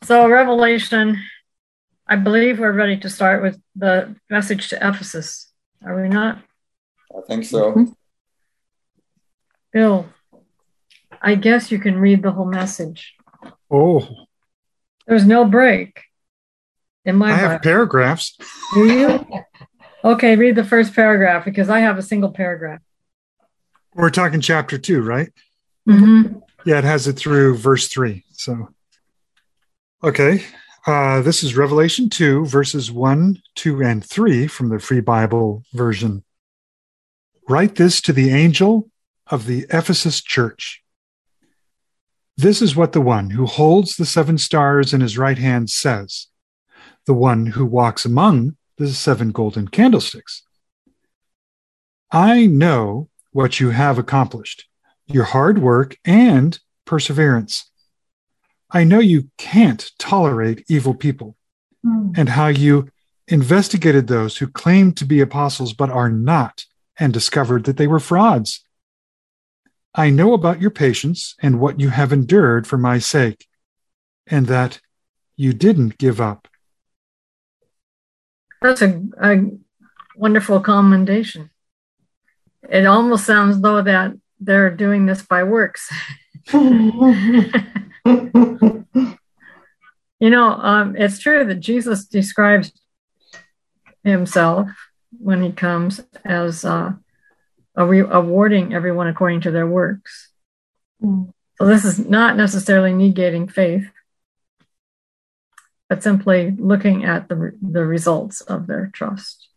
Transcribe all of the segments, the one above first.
So, Revelation, I believe we're ready to start with the message to Ephesus. Are we not? I think so. Bill, I guess you can read the whole message. Oh, There's no break in my I Bible. have paragraphs. Do you? Okay, read the first paragraph because I have a single paragraph. We're talking chapter 2, right? Mm-hmm. Yeah, it has it through verse 3. So, okay. This is Revelation 2, verses 1, 2, and 3 from the Free Bible version. Write this to the angel of the Ephesus church. This is what the one who holds the 7 stars in his right hand says, the one who walks among the 7 golden candlesticks. I know what you have accomplished, your hard work and perseverance. I know you can't tolerate evil people, and how you investigated those who claimed to be apostles but are not, and discovered that they were frauds. I know about your patience and what you have endured for my sake, and that you didn't give up. That's a wonderful commendation. It almost sounds though that they're doing this by works. It's true that Jesus describes himself when he comes as awarding everyone according to their works. So this is not necessarily negating faith, but simply looking at the results of their trust.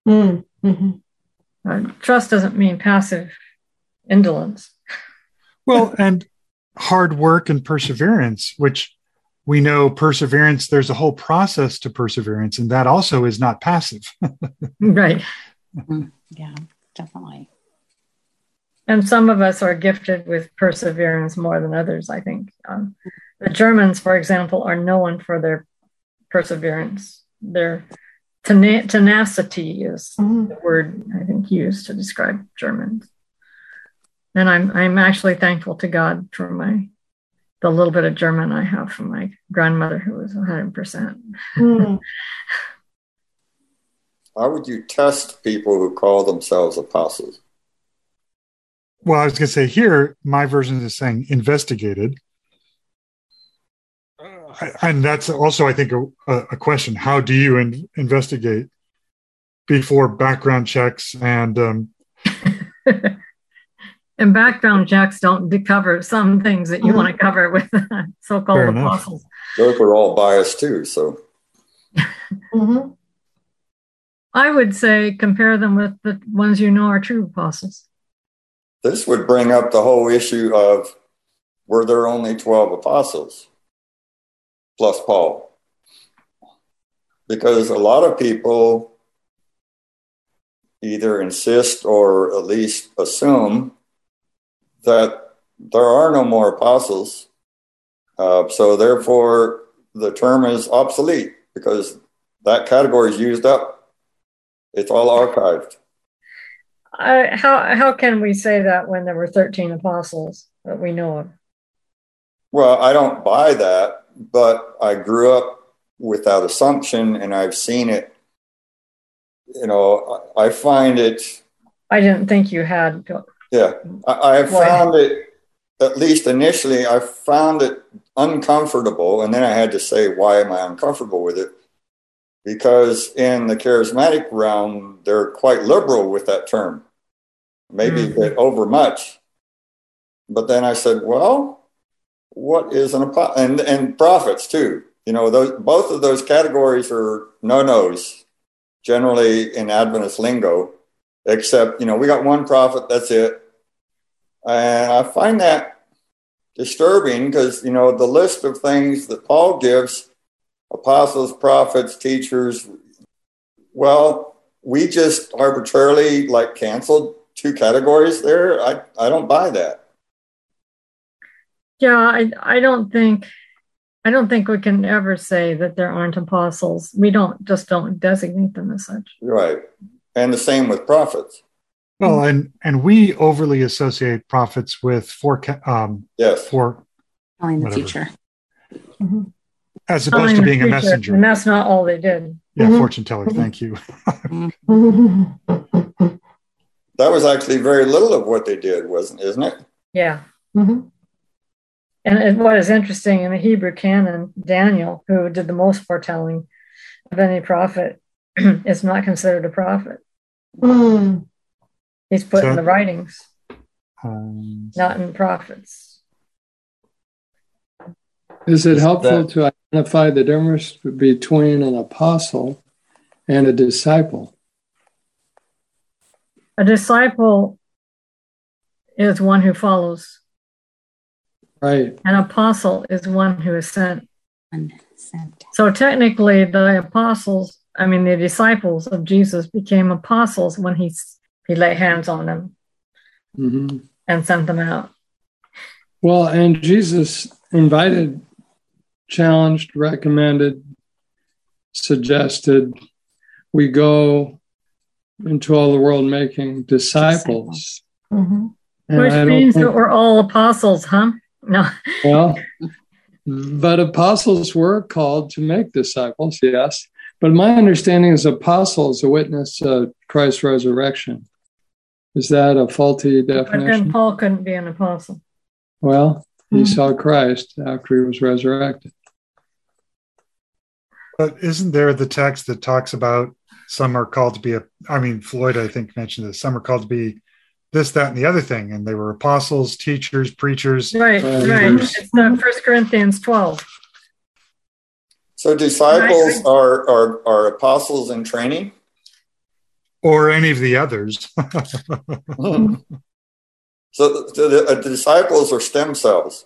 Trust doesn't mean passive indolence. Well, and hard work and perseverance, which we know perseverance, there's a whole process to perseverance, and that also is not passive. Right. Yeah, definitely. And some of us are gifted with perseverance more than others, I think. The Germans, for example, are known for their perseverance. Their tenacity is the word I think used to describe Germans. And I'm actually thankful to God for the little bit of German I have from my grandmother, who was 100%. How would you test people who call themselves apostles? Well, I was going to say here, my version is saying investigated. And that's also, I think, a question. How do you investigate before background checks and... And background checks don't cover some things that you want to cover with so-called apostles. Those are all biased too, so. I would say compare them with the ones you know are true apostles. This would bring up the whole issue of, were there only 12 apostles plus Paul? Because a lot of people either insist or at least assume that there are no more apostles. So therefore, the term is obsolete because that category is used up. It's all archived. How can we say that when there were 13 apostles that we know of? Well, I don't buy that, but I grew up with that assumption and I've seen it. I find it... I didn't think you had... Yeah, I found it, at least initially, I found it uncomfortable. And then I had to say, why am I uncomfortable with it? Because in the charismatic realm, they're quite liberal with that term. Maybe a bit overmuch. But then I said, well, what is an apostle? And prophets too. Both of those categories are no-nos, generally in Adventist lingo. Except, we got one prophet, that's it. And I find that disturbing because, the list of things that Paul gives, apostles, prophets, teachers, well, we just arbitrarily canceled 2 categories there. I don't buy that. Yeah, I don't think we can ever say that there aren't apostles. We don't designate them as such. Right. And the same with prophets. Well, and we overly associate prophets with yes, telling the future. As opposed to being a messenger. And that's not all they did. Yeah, fortune teller. Thank you. That was actually very little of what they did, isn't it? Yeah. And what is interesting in the Hebrew canon, Daniel, who did the most foretelling of any prophet, is not considered a prophet. He's put in the writings, not in prophets. Is it helpful to identify the difference between an apostle and a disciple? A disciple is one who follows. Right. An apostle is one who is sent. So technically, the disciples of Jesus became apostles when he laid hands on them and sent them out. Well, and Jesus invited, challenged, recommended, suggested we go into all the world making disciples. Which means that we're all apostles, huh? No. Well, but apostles were called to make disciples, yes. But my understanding is apostle is a witness of Christ's resurrection. Is that a faulty definition? But then Paul couldn't be an apostle. Well, he saw Christ after he was resurrected. But isn't there the text that talks about some are called to be Floyd, I think, mentioned this. Some are called to be this, that, and the other thing. And they were apostles, teachers, preachers. Right. It's 1 Corinthians 12. So disciples are apostles in training? Or any of the others. So the disciples are stem cells.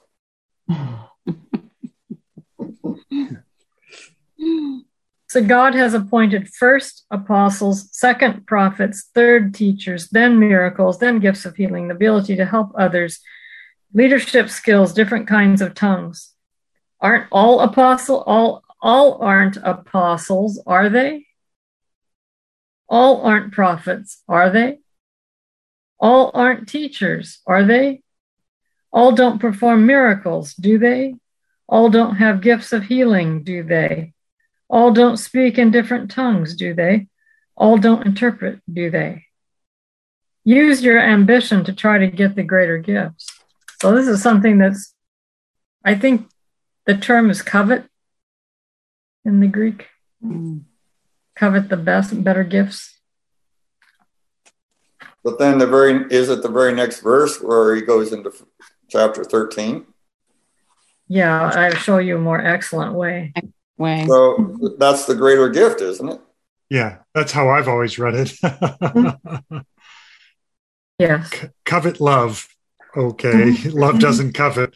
So God has appointed first apostles, second prophets, third teachers, then miracles, then gifts of healing, the ability to help others, leadership skills, different kinds of tongues. Aren't all all aren't apostles, are they? All aren't prophets, are they? All aren't teachers, are they? All don't perform miracles, do they? All don't have gifts of healing, do they? All don't speak in different tongues, do they? All don't interpret, do they? Use your ambition to try to get the greater gifts. So this is something that's, I think the term is covet in the Greek. Covet the better gifts. But then the very next verse where he goes into chapter 13? Yeah, I'll show you a more excellent way. So that's the greater gift, isn't it? Yeah, that's how I've always read it. Yes. Covet love. Okay. Love doesn't covet.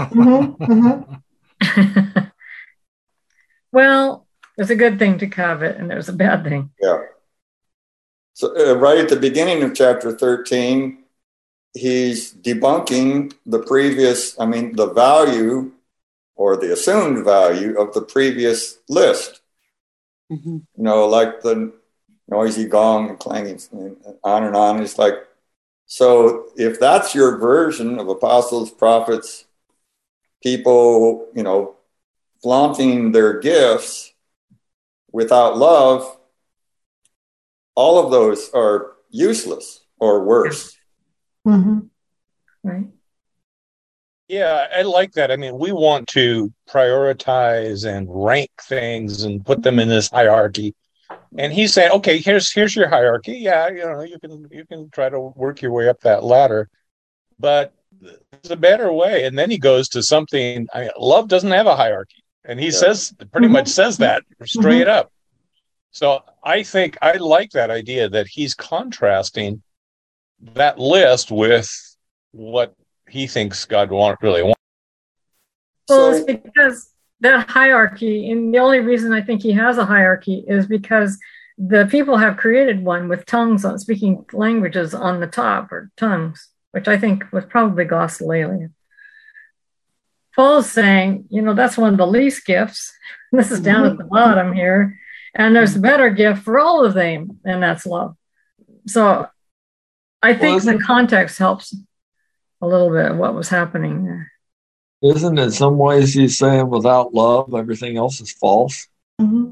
Well, there's a good thing to covet and there's a bad thing. Yeah. So right at the beginning of chapter 13, he's debunking the value or the assumed value of the previous list. Like the noisy gong and clanging and on and on. It's like, so if that's your version of apostles, prophets, people, flaunting their gifts without love, all of those are useless or worse. Right. Yeah, I like that. I mean, we want to prioritize and rank things and put them in this hierarchy. And he's saying, okay, here's your hierarchy. Yeah, you can try to work your way up that ladder, but there's a better way. And then he goes to something. Love doesn't have a hierarchy, and he pretty much says that straight up. So I think I like that idea that he's contrasting that list with what he thinks God really wants. Well, it's because that hierarchy, and the only reason I think he has a hierarchy is because the people have created one with tongues on speaking languages on the top, or tongues, which I think was probably glossolalia. Paul's saying, that's one of the least gifts. This is down at the bottom here. And there's a better gift for all of them, and that's love. So I think the context helps a little bit of what was happening there. Isn't in some ways he's saying without love, everything else is false? Mm-hmm.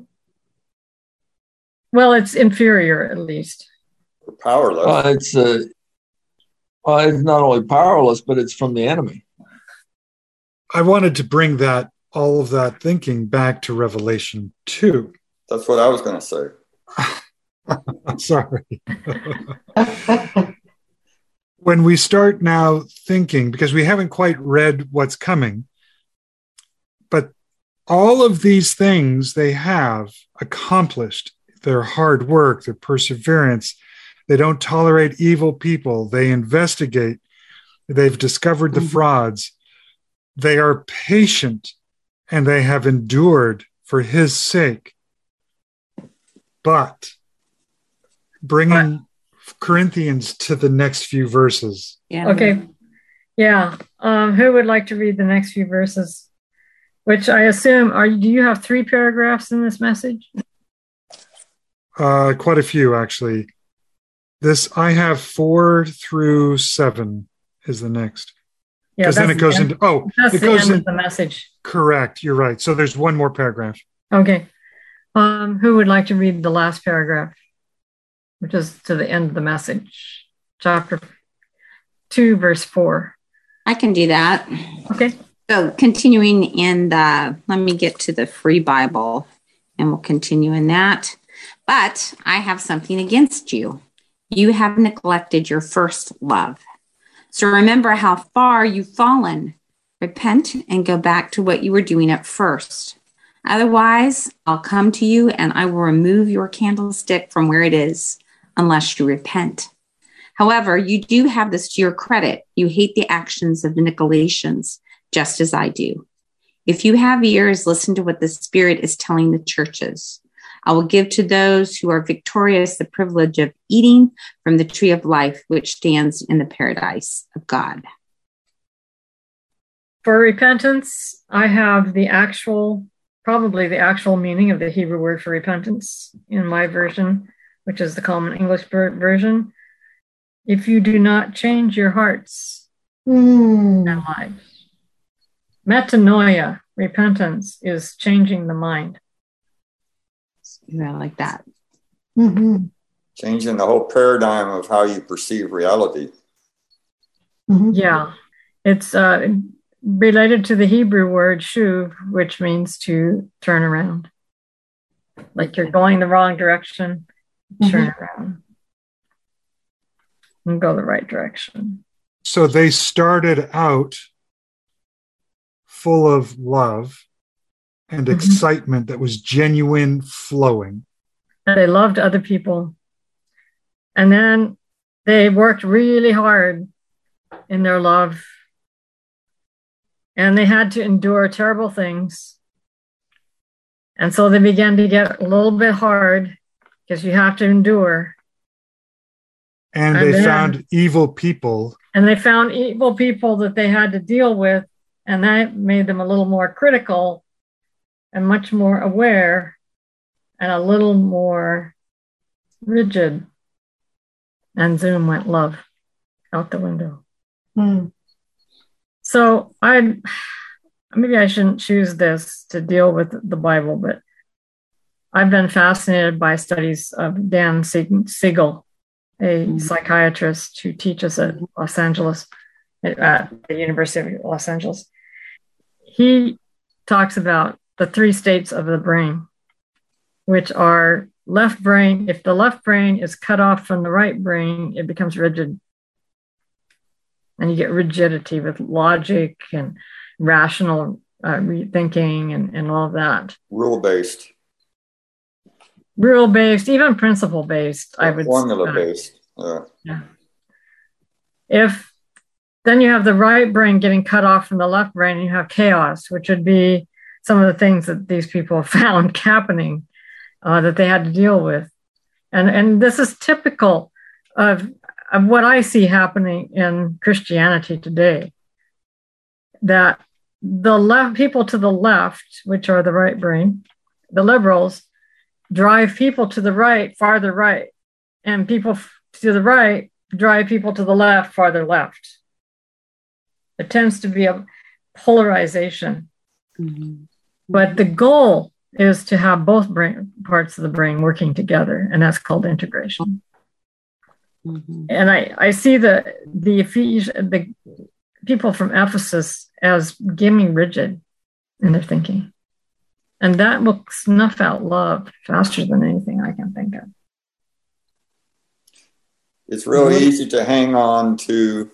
Well, it's inferior, at least. Or powerless. It's not only powerless, but it's from the enemy. I wanted to bring all of that thinking back to Revelation 2. That's what I was going to say. I'm sorry. When we start now thinking, because we haven't quite read what's coming, but all of these things they have accomplished, their hard work, their perseverance, they don't tolerate evil people, they investigate, they've discovered the frauds, they are patient, and they have endured for his sake. But bringing Corinthians to the next few verses. Yeah. Okay. Yeah. Who would like to read the next few verses? Which I assume, do you have 3 paragraphs in this message? Quite a few, actually. I have 4 through 7 is the next. Yeah, because then it goes into it goes into the message. Correct, you're right. So there's one more paragraph. Okay. Who would like to read the last paragraph, which is to the end of the message, chapter 2, verse 4? I can do that. Okay. So continuing in let me get to the Free Bible and we'll continue in that. But I have something against you. You have neglected your first love. So remember how far you've fallen. Repent and go back to what you were doing at first. Otherwise, I'll come to you and I will remove your candlestick from where it is, unless you repent. However, you do have this to your credit. You hate the actions of the Nicolaitans, just as I do. If you have ears, listen to what the Spirit is telling the churches. I will give to those who are victorious the privilege of eating from the tree of life, which stands in the paradise of God. For repentance, I have probably the actual meaning of the Hebrew word for repentance in my version, which is the Common English version. If you do not change your hearts and lives. Metanoia, repentance, is changing the mind. Yeah, I like that. Mm-hmm. Changing the whole paradigm of how you perceive reality. Mm-hmm. Yeah. It's related to the Hebrew word shuv, which means to turn around. Like you're going the wrong direction, turn around and go the right direction. So they started out full of love and excitement that was genuine, flowing. And they loved other people. And then they worked really hard in their love. And they had to endure terrible things. And so they began to get a little bit hard because you have to endure. And they found evil people. And they found evil people that they had to deal with. And that made them a little more critical and much more aware and a little more rigid. And Zoom went love out the window. So maybe I shouldn't choose this to deal with the Bible, but I've been fascinated by studies of Dan Siegel, a psychiatrist who teaches at Los Angeles, at the University of Los Angeles. He talks about the 3 states of the brain, which are left brain. If the left brain is cut off from the right brain, it becomes rigid. And you get rigidity with logic and rational thinking and all of that. Rule-based, even principle-based, I would say. Formula-based. Yeah. If then you have the right brain getting cut off from the left brain, and you have chaos, which would be some of the things that these people found happening that they had to deal with. And this is typical of what I see happening in Christianity today, that the people to the left, which are the right brain, the liberals, drive people to the right, farther right, and people to the right drive people to the left, farther left. It tends to be polarization. Mm-hmm. But the goal is to have both parts of the brain working together, and that's called integration. Mm-hmm. And I see the people from Ephesus as gaming rigid in their thinking. And that will snuff out love faster than anything I can think of. It's real easy to hang on to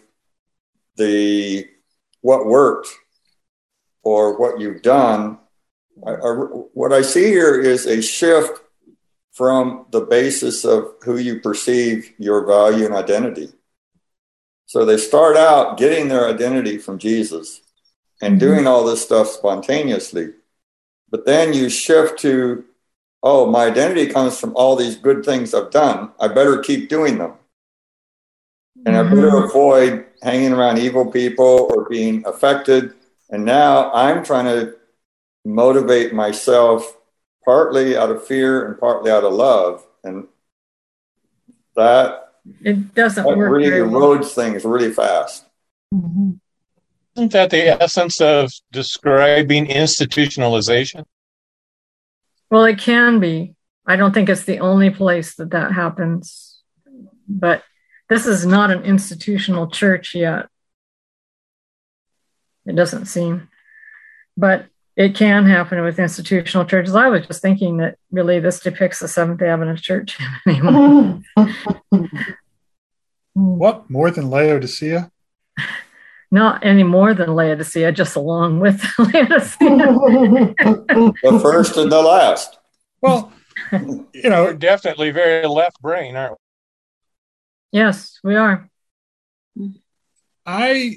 what worked or what you've done. What I see here is a shift from the basis of who you perceive your value and identity. So they start out getting their identity from Jesus and doing all this stuff spontaneously. But then you shift to, oh, my identity comes from all these good things I've done. I better keep doing them. And I better avoid hanging around evil people or being affected. And now I'm trying to motivate myself partly out of fear and partly out of love. And it doesn't work. Really erodes things really fast. Mm-hmm. Isn't that the essence of describing institutionalization? Well, it can be. I don't think it's the only place that happens. But this is not an institutional church yet. It doesn't seem. But it can happen with institutional churches. I was just thinking that really this depicts the Seventh Adventist Church. What? More than Laodicea? Not any more than Laodicea, just along with Laodicea. The first and the last. Well, we're definitely very left brain, aren't we? Yes, we are. I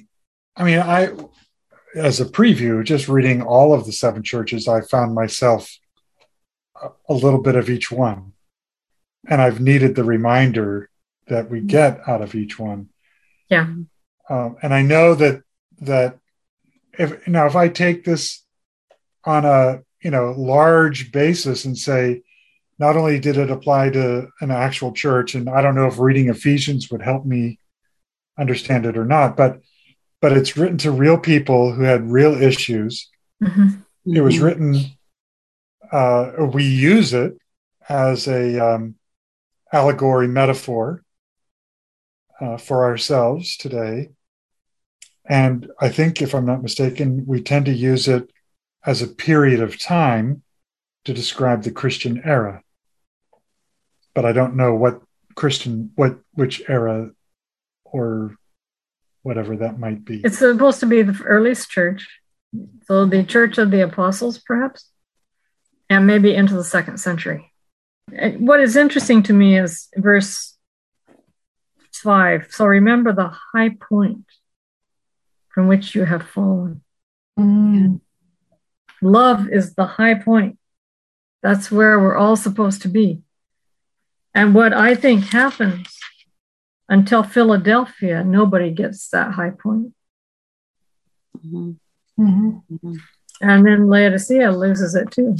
as a preview, just reading all of the 7 churches, I found myself a little bit of each one. And I've needed the reminder that we get out of each one. Yeah. And I know that if I take this on a large basis and say, not only did it apply to an actual church, and I don't know if reading Ephesians would help me understand it or not, but it's written to real people who had real issues. Mm-hmm. It was written, we use it as a allegory metaphor for ourselves today. And I think, if I'm not mistaken, we tend to use it as a period of time to describe the Christian era. But I don't know which era or whatever that might be. It's supposed to be the earliest church. So the Church of the Apostles, perhaps, and maybe into the 2nd century. What is interesting to me is verse 5. So remember the high point from which you have fallen. Mm. Love is the high point. That's where we're all supposed to be. And what I think happens until Philadelphia, nobody gets that high point. Mm-hmm. Mm-hmm. And then Laodicea loses it too.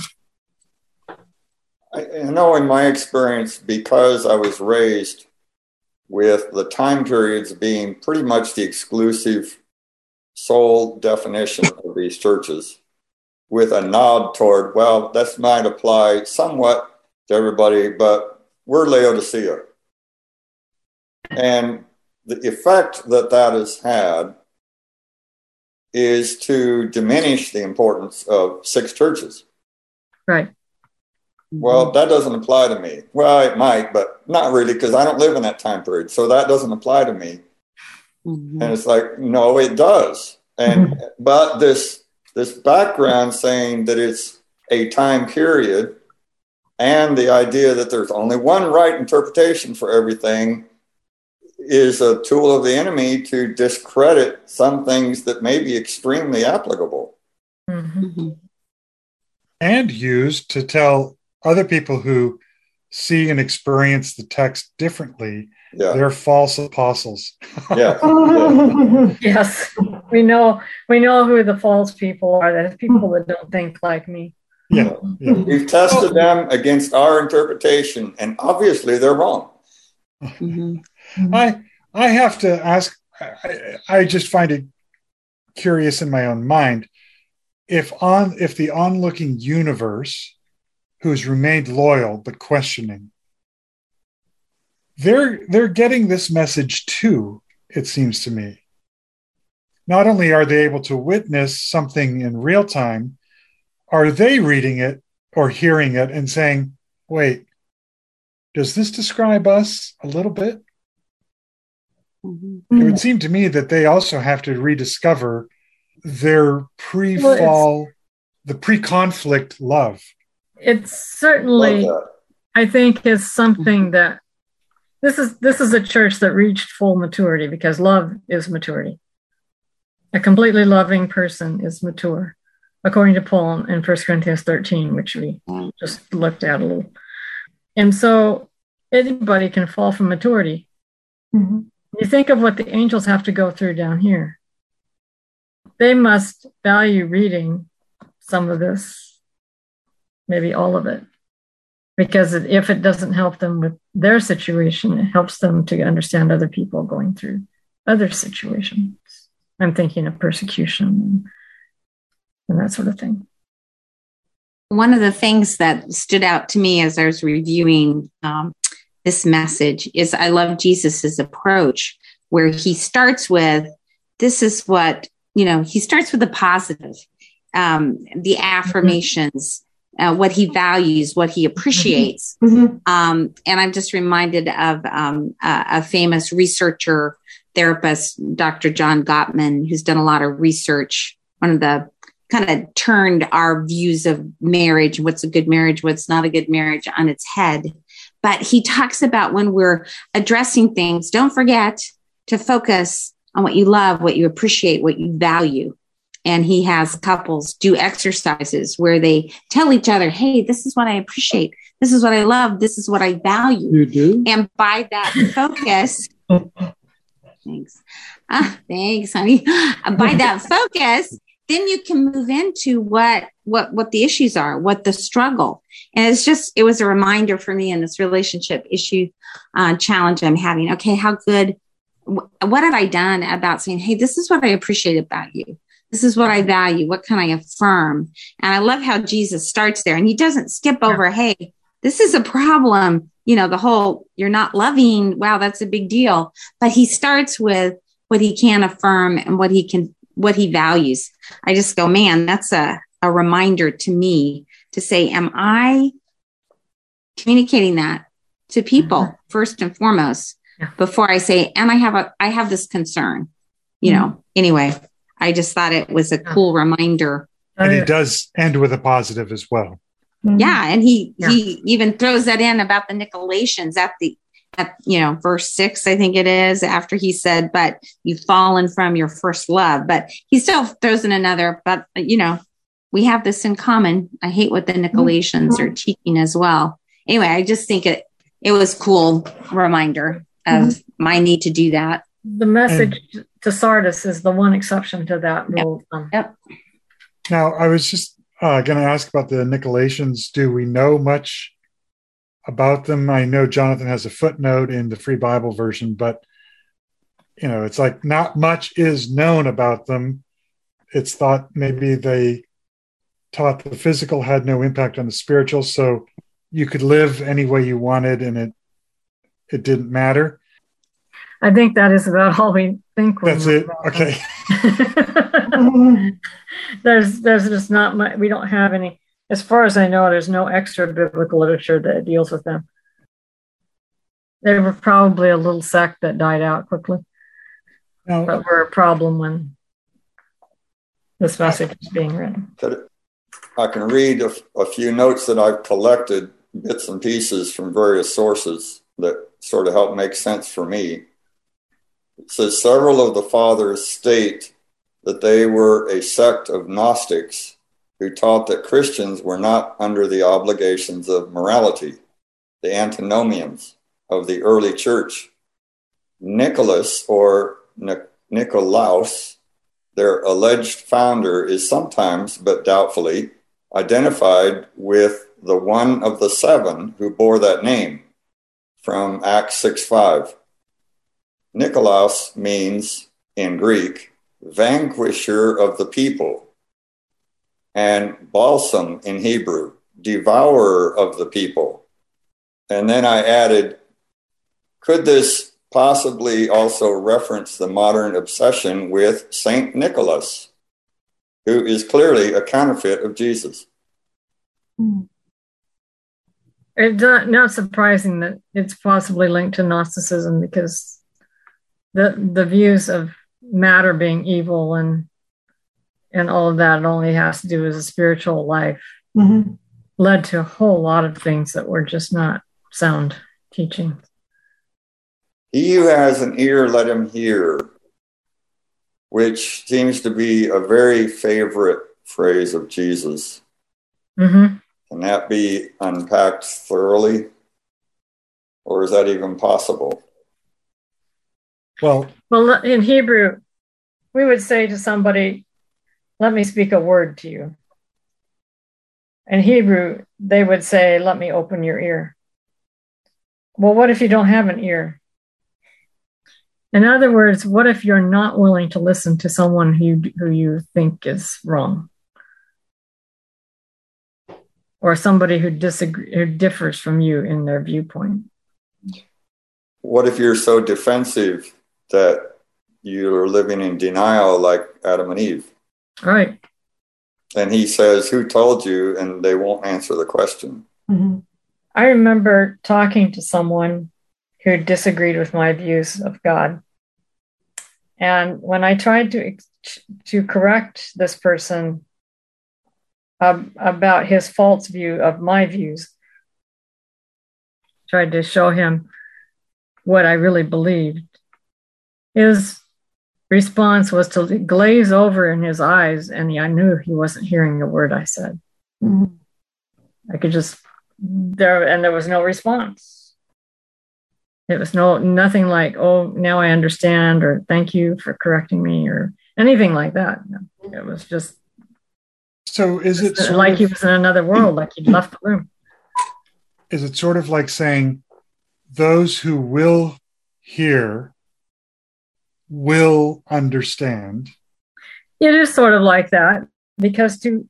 I know in my experience, because I was raised with the time periods being pretty much the exclusive sole definition of these churches, with a nod toward, well, that might apply somewhat to everybody, but we're Laodicea. And the effect that has had is to diminish the importance of 6 churches. Right. Well, that doesn't apply to me. Well, it might, but not really, because I don't live in that time period. So that doesn't apply to me. Mm-hmm. And it's like, no, it does. And but this background saying that it's a time period, and the idea that there's only one right interpretation for everything, is a tool of the enemy to discredit some things that may be extremely applicable. Mm-hmm. And used to tell other people who see and experience the text differently, they're false apostles. Yeah. Yes. We know who the false people are. That people that don't think like me. Yeah. We've tested them against our interpretation, and obviously they're wrong. I have to ask, I just find it curious in my own mind, if the onlooking universe, who's remained loyal but questioning, they're getting this message too, it seems to me. Not only are they able to witness something in real time, are they reading it or hearing it and saying, wait, does this describe us a little bit? Mm-hmm. It would seem to me that they also have to rediscover their pre-fall, the pre-conflict love. It's certainly, I think, is something that this is a church that reached full maturity, because love is maturity. A completely loving person is mature, according to Paul in 1 Corinthians 13, which we just looked at a little. And so anybody can fall from maturity. Mm-hmm. You think of what the angels have to go through down here. They must value reading some of this, maybe all of it, because if it doesn't help them with their situation, it helps them to understand other people going through other situations. I'm thinking of persecution and that sort of thing. One of the things that stood out to me as I was reviewing this message is I love Jesus's approach, where he starts with, this is what, he starts with the positive, the affirmations, what he values, what he appreciates. Mm-hmm. And I'm just reminded of a famous researcher, therapist, Dr. John Gottman, who's done a lot of research, one of the kind of turned our views of marriage, what's a good marriage, what's not a good marriage, on its head. But he talks about when we're addressing things, don't forget to focus on what you love, what you appreciate, what you value. And he has couples do exercises where they tell each other, hey, this is what I appreciate. This is what I love. This is what I value. You do? And by that focus, thanks, honey. By that focus, then you can move into what the issues are, what the struggle. And it was a reminder for me in this relationship issue challenge I'm having. Okay, how good, what have I done about saying, hey, this is what I appreciate about you. This is what I value. What can I affirm? And I love how Jesus starts there, and he doesn't skip over, hey, this is a problem. The whole, you're not loving. Wow, that's a big deal. But he starts with what he can affirm and what he values. I just go, man, that's a reminder to me to say, am I communicating that to people first and foremost before I say, and I have this concern, anyway, I just thought it was a cool reminder. And he does end with a positive as well. Yeah. And he even throws that in about the Nicolaitans at verse 6, I think it is, after he said, but you've fallen from your first love. But he still throws in another, but we have this in common. I hate what the Nicolaitans are teaching as well. Anyway, I just think it was cool reminder of my need to do that. The message to Sardis is the one exception to that rule. Yep. Now, I was just going to ask about the Nicolaitans. Do we know much about them? I know Jonathan has a footnote in the Free Bible version, but it's like not much is known about them. It's thought maybe they taught the physical had no impact on the spiritual, so you could live any way you wanted and it didn't matter. I think that is about all we think. That's it. Okay. There's just not much. We don't have any. As far as I know, there's no extra biblical literature that deals with them. They were probably a little sect that died out quickly, but were a problem when this message is being written. I can read a few notes that I've collected, bits and pieces from various sources that sort of help make sense for me. It says several of the fathers state that they were a sect of Gnostics who taught that Christians were not under the obligations of morality, the antinomians of the early church. Nicholas or Nicolaus, their alleged founder, is sometimes, but doubtfully, identified with the one of the seven who bore that name from Acts 6:5. Nikolaos means, in Greek, vanquisher of the people, and balsam in Hebrew, devourer of the people. And then I added, could this possibly also reference the modern obsession with Saint Nicholas, who is clearly a counterfeit of Jesus? It's not surprising that it's possibly linked to Gnosticism, because the views of matter being evil and all of that, it only has to do with a spiritual life, led to a whole lot of things that were just not sound teaching. He who has an ear, let him hear, which seems to be a very favorite phrase of Jesus. Can that be unpacked thoroughly? Or is that even possible? Well, in Hebrew, we would say to somebody, let me speak a word to you. In Hebrew, they would say, let me open your ear. Well, what if you don't have an ear? In other words, what if you're not willing to listen to someone who you think is wrong? Or somebody who differs from you in their viewpoint? What if you're so defensive that you're living in denial like Adam and Eve? Right. And he says, who told you? And they won't answer the question. I remember talking to someone who disagreed with my views of God. And when I tried to correct this person about his false view of my views, tried to show him what I really believed, his response was to glaze over in his eyes, and I knew he wasn't hearing a word I said. I could just, there was no response. It was nothing like, oh, now I understand, or thank you for correcting me, or anything like that. It was just. So is it sort like of, he was in another world, like he'd left the room? Is it sort of like saying those who will hear will understand? It is sort of like that, because to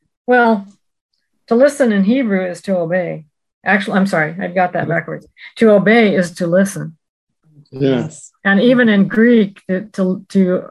listen in Hebrew is to obey. Actually, I'm sorry, I've got that backwards. To obey is to listen. Yes. And even in Greek, to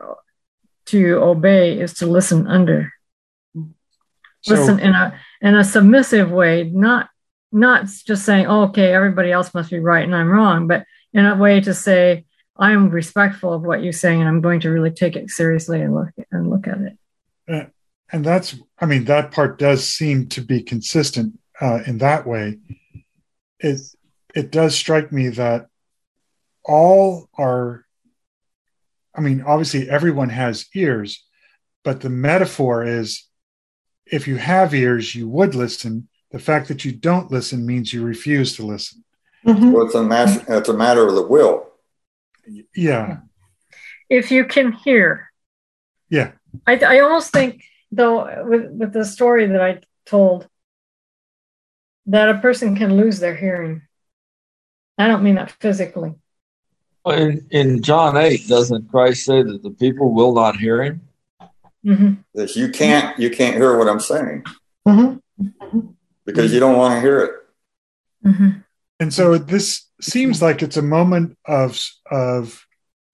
obey is to listen under. Listen in a submissive way, not just saying, oh, okay, everybody else must be right and I'm wrong, but in a way to say, I'm respectful of what you're saying and I'm going to really take it seriously and look at it. And that's, I mean, that part does seem to be consistent in that way. It does strike me that all are, I mean, obviously everyone has ears, but the metaphor is if you have ears, you would listen. The fact that you don't listen means you refuse to listen. So it's a matter of the will. Yeah. If you can hear. Yeah. I almost think, though, with the story that I told, that a person can lose their hearing. I don't mean that physically. In John 8, doesn't Christ say that the people will not hear him? That you can't hear what I'm saying because you don't want to hear it. And so this seems like it's a moment of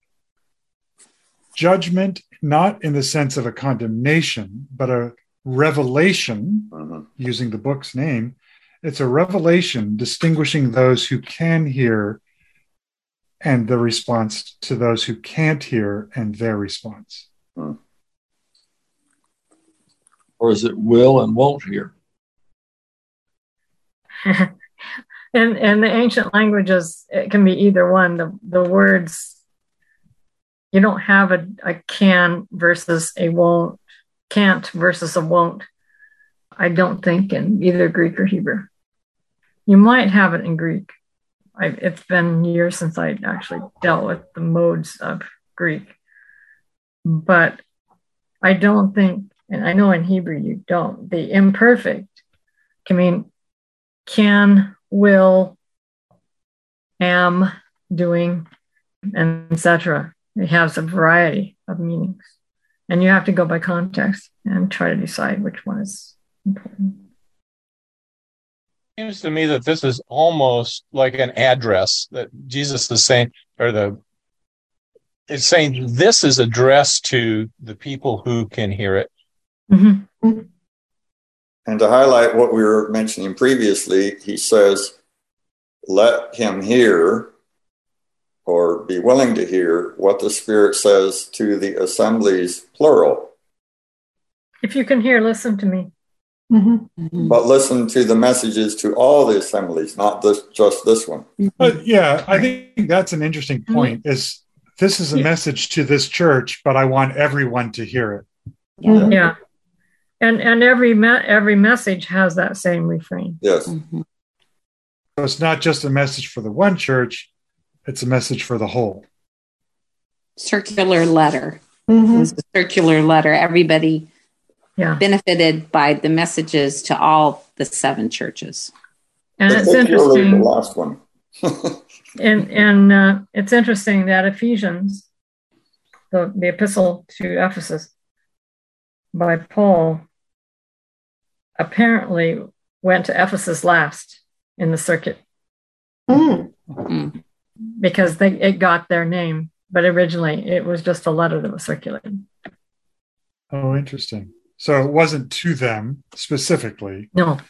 judgment, not in the sense of a condemnation, but a revelation, using the book's name. It's a revelation distinguishing those who can hear and the response to those who can't hear and their response. Or is it will and won't hear? In the ancient languages, it can be either one. The words, you don't have a can versus a won't, can't versus a won't. I don't think in either Greek or Hebrew. You might have it in Greek. It's been years since I actually dealt with the modes of Greek. But I don't think, and I know in Hebrew you don't, the imperfect can mean can, will, am, doing, and etc. It has a variety of meanings. And you have to go by context and try to decide which one is important. It seems to me that this is almost like an address that Jesus is saying, it's saying this is addressed to the people who can hear it. Mm-hmm. And to highlight what we were mentioning previously, he says, let him hear or be willing to hear what the Spirit says to the assemblies, plural. If you can hear, listen to me. Mm-hmm. But listen to the messages to all the assemblies, not just this one. Yeah, I think that's an interesting point. Is this is a message to this church, but I want everyone to hear it. Yeah. And every message has that same refrain. Yes. Mm-hmm. So it's not just a message for the one church, it's a message for the whole. Circular letter. Mm-hmm. It was a circular letter. Everybody benefited by the messages to all the 7 churches. And it's interesting. The last one. and it's interesting that Ephesians, the epistle to Ephesus by Paul, apparently went to Ephesus last in the circuit. Because it got their name, but originally it was just a letter that was circulated. Oh, interesting. So it wasn't to them specifically. No.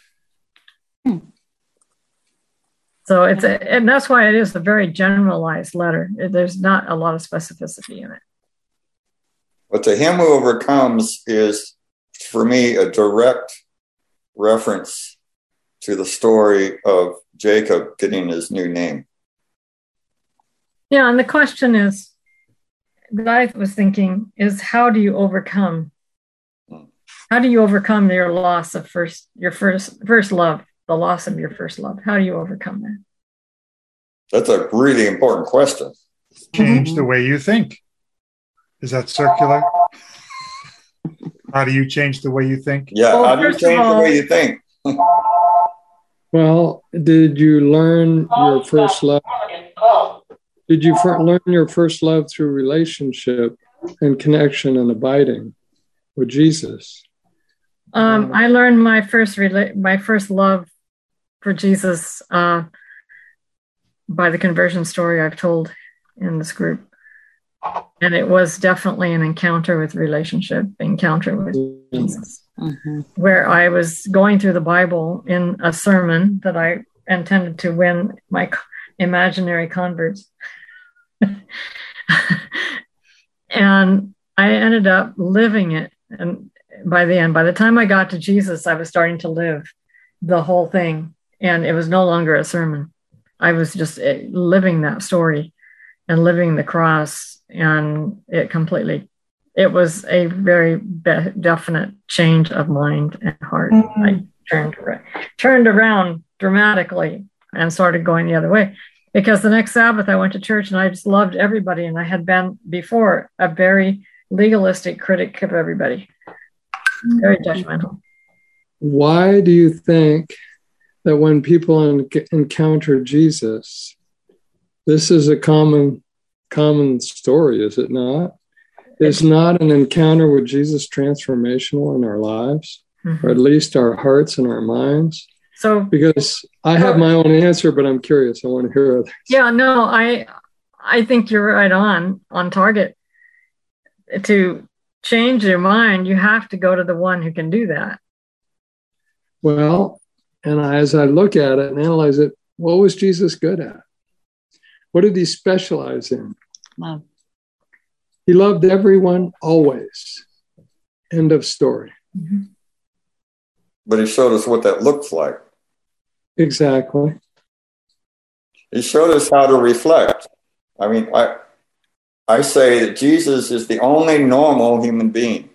So and that's why it is a very generalized letter. There's not a lot of specificity in it. But to him who overcomes is, for me, a direct reference to the story of Jacob getting his new name. Yeah, and the question is, that I was thinking, is how do you overcome? How do you overcome your loss of your first love, the loss of your first love? How do you overcome that? That's a really important question. Change the way you think. Is that circular? How do you change the way you think? Yeah, how do you change the way you think? Well, did you learn your first love? Did you learn your first love through relationship and connection and abiding with Jesus? I learned my first love for Jesus by the conversion story I've told in this group. And it was definitely an encounter with Jesus, where I was going through the Bible in a sermon that I intended to win my imaginary converts. And I ended up living it. And by the time I got to Jesus, I was starting to live the whole thing. And it was no longer a sermon. I was just living that story and living the cross. And it was a very definite change of mind and heart. I turned around dramatically and started going the other way. Because the next Sabbath I went to church and I just loved everybody. And I had been before a very legalistic critic of everybody. Very judgmental. Why do you think that when people encounter Jesus, this is a common story, is it not? Is not an encounter with Jesus transformational in our lives, or at least our hearts and our minds? So, because I have my own answer, but I'm curious. I want to hear others. Yeah, no, I think you're right on target. To change your mind, you have to go to the one who can do that. Well, and as I look at it and analyze it, what was Jesus good at? What did he specialize in? Love. He loved everyone always. End of story. But he showed us what that looks like. Exactly. He showed us how to reflect. I mean, I say that Jesus is the only normal human being.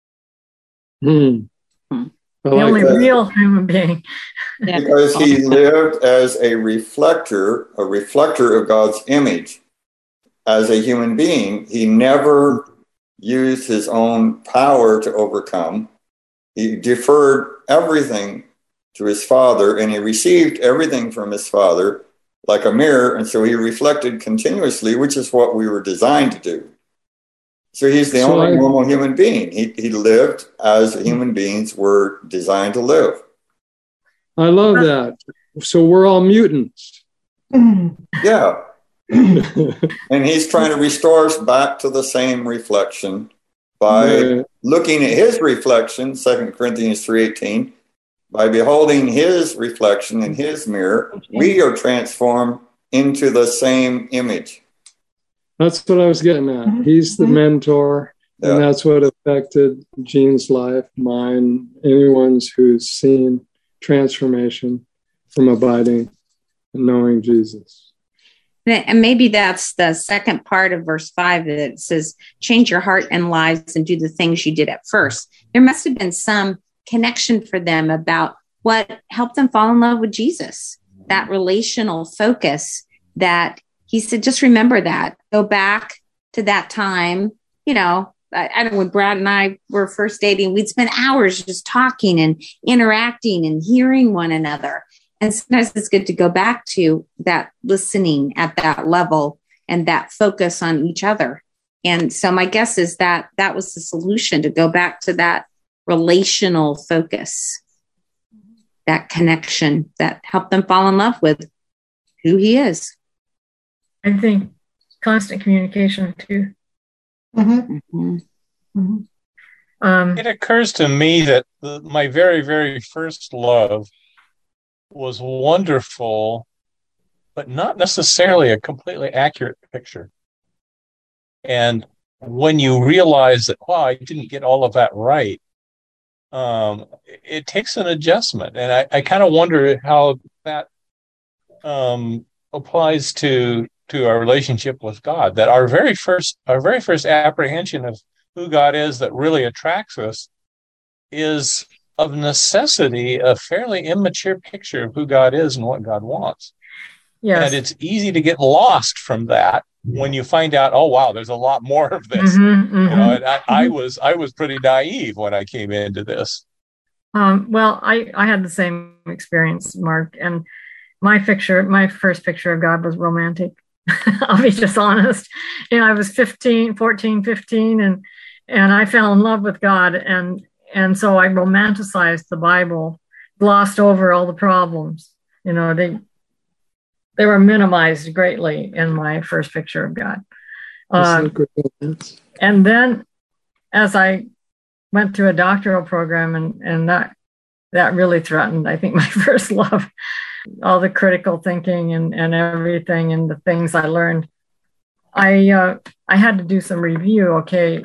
The only real human being. Because he lived as a reflector of God's image. As a human being, he never used his own power to overcome. He deferred everything to his Father, and he received everything from his Father like a mirror, and so he reflected continuously, which is what we were designed to do. So he's the only normal human being. He lived as human beings were designed to live. I love that. So we're all mutants. Yeah. And he's trying to restore us back to the same reflection by looking at his reflection, 2 Corinthians 3:18. By beholding his reflection in his mirror, we are transformed into the same image. That's what I was getting at. He's the mentor, and that's what affected Gene's life, mine, anyone's who's seen transformation from abiding and knowing Jesus. And maybe that's the second part of verse 5 that it says, change your heart and lives and do the things you did at first. There must have been some connection for them about what helped them fall in love with Jesus, that relational focus that he said, just remember that. Go back to that time. You know, I know when Brad and I were first dating, we'd spend hours just talking and interacting and hearing one another. And sometimes it's good to go back to that listening at that level and that focus on each other. And so my guess is that that was the solution, to go back to that relational focus, that connection that helped them fall in love with who he is. I think constant communication too. It occurs to me that my very, very first love was wonderful, but not necessarily a completely accurate picture. And when you realize that, wow, I didn't get all of that right, it takes an adjustment. And I kind of wonder how that applies to our relationship with God, that our very first apprehension of who God is that really attracts us is of necessity a fairly immature picture of who God is and what God wants. Yes. And it's easy to get lost from that when you find out, oh wow, there's a lot more of this. You know, and I was pretty naive when I came into this. Well, I had the same experience, Mark, and my first picture of God was romantic. I'll be just honest. You know, I was 14, 15, and I fell in love with God, and so I romanticized the Bible, glossed over all the problems. You know, they were minimized greatly in my first picture of God. And then as I went through a doctoral program, and that really threatened, I think, my first love. All the critical thinking and everything and the things I learned. I had to do some review. Okay,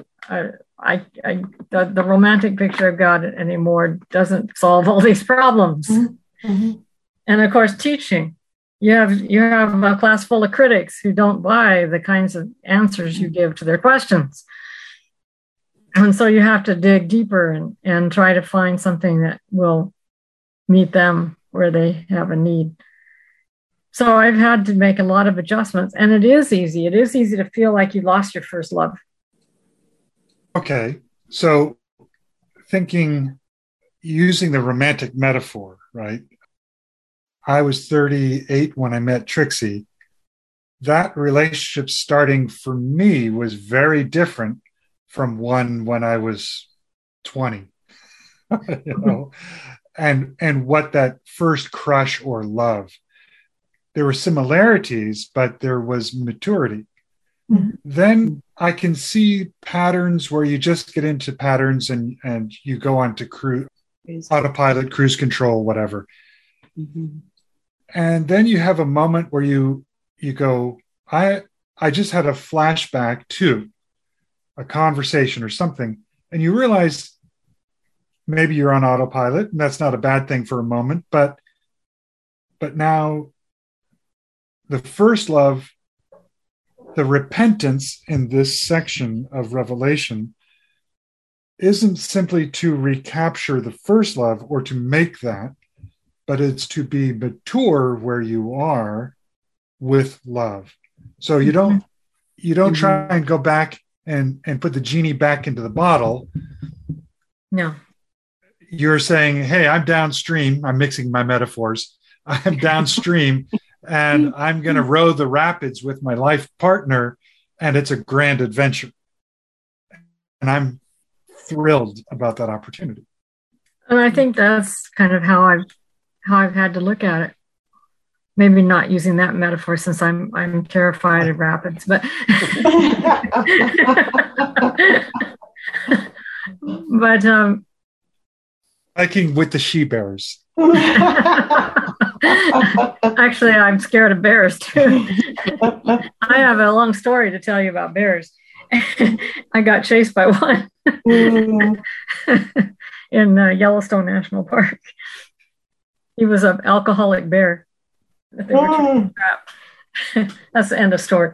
the romantic picture of God anymore doesn't solve all these problems. And of course, teaching. You have a class full of critics who don't buy the kinds of answers you give to their questions. And so you have to dig deeper and try to find something that will meet them where they have a need. So I've had to make a lot of adjustments, and it is easy. It is easy to feel like you lost your first love. Okay. So using the romantic metaphor, right? I was 38 when I met Trixie. That relationship starting for me was very different from one when I was 20. You know? And what that first crush or love, there were similarities, but there was maturity. Then I can see patterns where you just get into patterns and you go on to autopilot, cruise control, whatever. And then you have a moment where you go, I just had a flashback to a conversation or something, and you realize maybe you're on autopilot, and that's not a bad thing for a moment, but now the first love, the repentance in this section of Revelation isn't simply to recapture the first love or to make that, but it's to be mature where you are with love. So you don't try and go back and put the genie back into the bottle. No. You're saying, hey, I'm downstream. I'm mixing my metaphors. I'm downstream and I'm going to row the rapids with my life partner, and it's a grand adventure. And I'm thrilled about that opportunity. And I think that's kind of how I've had to look at it. Maybe not using that metaphor since I'm terrified of rapids, but but hiking with the she bears. Actually, I'm scared of bears too. I have a long story to tell you about bears. I got chased by one in Yellowstone National Park. He was an alcoholic bear. They were trying to trap. That's the end of story.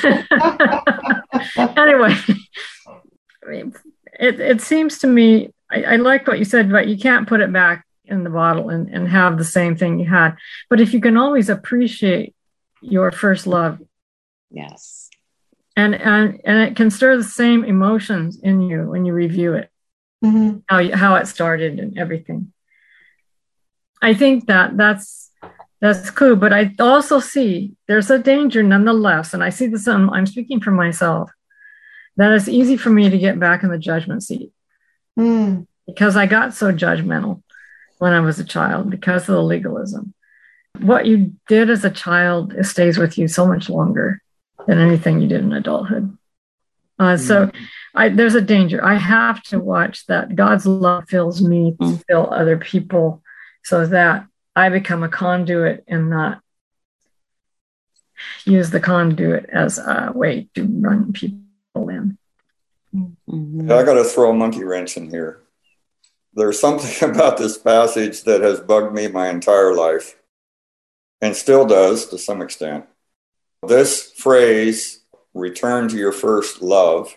Anyway, it seems to me, I like what you said, but you can't put it back in the bottle and have the same thing you had. But if you can always appreciate your first love. Yes. And it can stir the same emotions in you when you review it, how it started and everything. I think that's cool, but I also see there's a danger nonetheless, and I see this, I'm speaking for myself, that it's easy for me to get back in the judgment seat because I got so judgmental when I was a child because of the legalism. What you did as a child, it stays with you so much longer than anything you did in adulthood. So there's a danger. I have to watch that God's love fills me to fill other people so that I become a conduit and not use the conduit as a way to run people in. I got to throw a monkey wrench in here. There's something about this passage that has bugged me my entire life and still does to some extent. This phrase, return to your first love,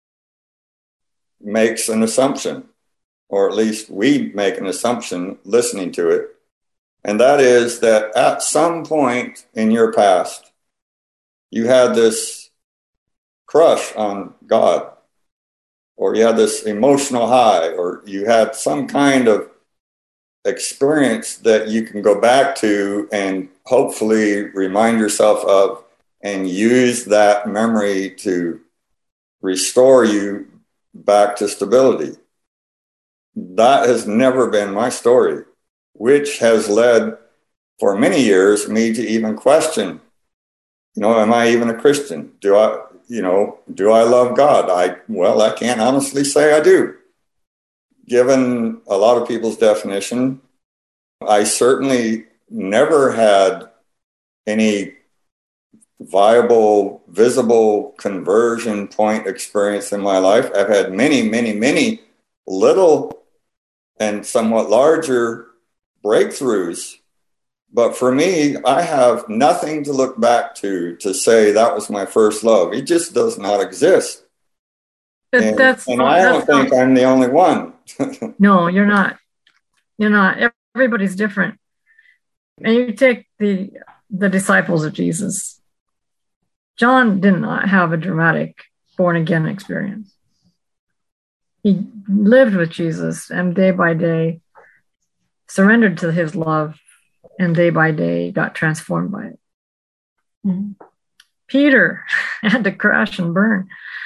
makes an assumption, or at least we make an assumption listening to it. And that is that at some point in your past, you had this crush on God, or you had this emotional high, or you had some kind of experience that you can go back to and hopefully remind yourself of and use that memory to restore you back to stability. That has never been my story, which has led for many years me to even question, am I even a Christian? Do I love God? I can't honestly say I do. Given a lot of people's definition, I certainly never had any viable, visible conversion point experience in my life. I've had many, many, many little and somewhat larger breakthroughs. But for me, I have nothing to look back to say that was my first love. It just does not exist. And I don't think I'm the only one. No, you're not. You're not. Everybody's different. And you take the disciples of Jesus. John did not have a dramatic born-again experience. He lived with Jesus and day by day surrendered to his love and day by day got transformed by it. Peter had to crash and burn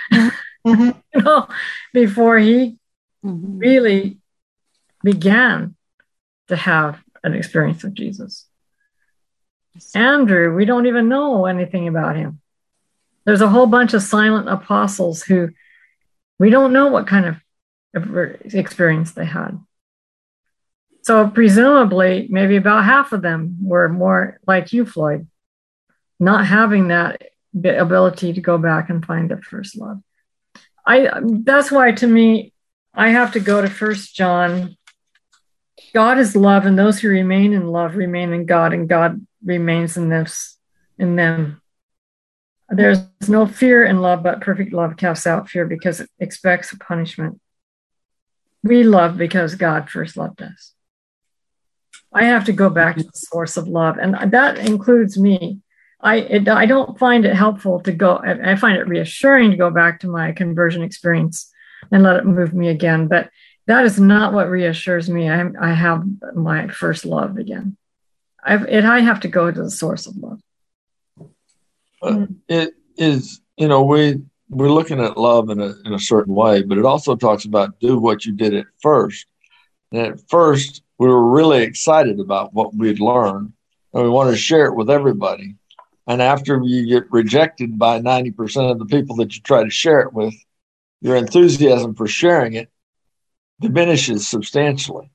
before he really began to have an experience with Jesus. Andrew, we don't even know anything about him. There's a whole bunch of silent apostles who we don't know what kind of experience they had. So presumably, maybe about half of them were more like you, Floyd, not having that ability to go back and find their first love. That's why, to me, I have to go to 1 John. God is love, and those who remain in love remain in God, and God remains in them. There's no fear in love, but perfect love casts out fear because it expects a punishment. We love because God first loved us. I have to go back to the source of love, and that includes me. I don't find it helpful to go. I find it reassuring to go back to my conversion experience and let it move me again. But that is not what reassures me. I have my first love again. I have to go to the source of love. It is, we we're looking at love in a certain way, but it also talks about do what you did at first. And at first, we were really excited about what we'd learned, and we wanted to share it with everybody. And after you get rejected by 90% of the people that you try to share it with, your enthusiasm for sharing it diminishes substantially.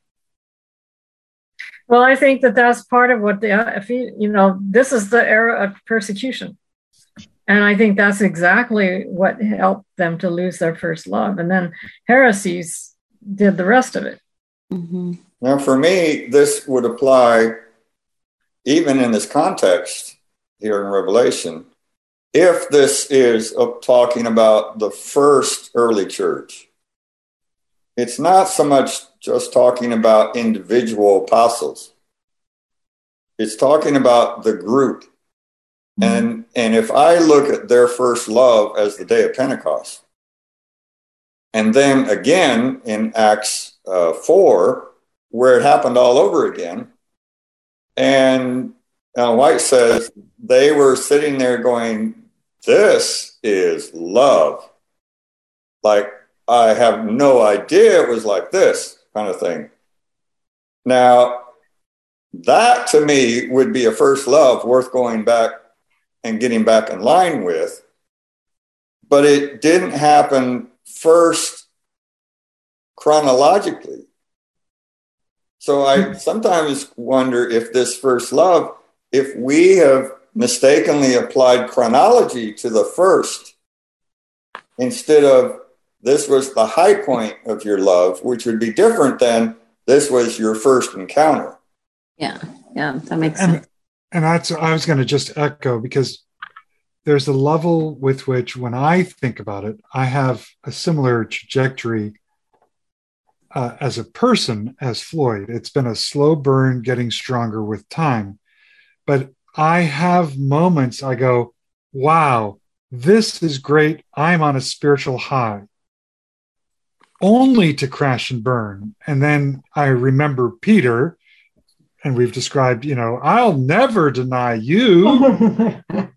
Well, I think that that's part of what this is the era of persecution. And I think that's exactly what helped them to lose their first love. And then heresies did the rest of it. Mm-hmm. Now, for me, this would apply even in this context here in Revelation. If this is talking about the first early church, it's not so much just talking about individual apostles. It's talking about the group. And if I look at their first love as the day of Pentecost, and then again in Acts 4, where it happened all over again, and White says they were sitting there going, this is love. Like, I have no idea it was like this kind of thing. Now, that to me would be a first love worth going back and getting back in line with. But it didn't happen first chronologically. So I sometimes wonder if this first love, if we have mistakenly applied chronology to the first, instead of this was the high point of your love, which would be different than this was your first encounter. Yeah, that makes sense. And that's, I was going to just echo, because there's a level with which when I think about it, I have a similar trajectory as a person as Floyd. It's been a slow burn, getting stronger with time. But I have moments I go, wow, this is great. I'm on a spiritual high, only to crash and burn. And then I remember Peter, and we've described, I'll never deny you.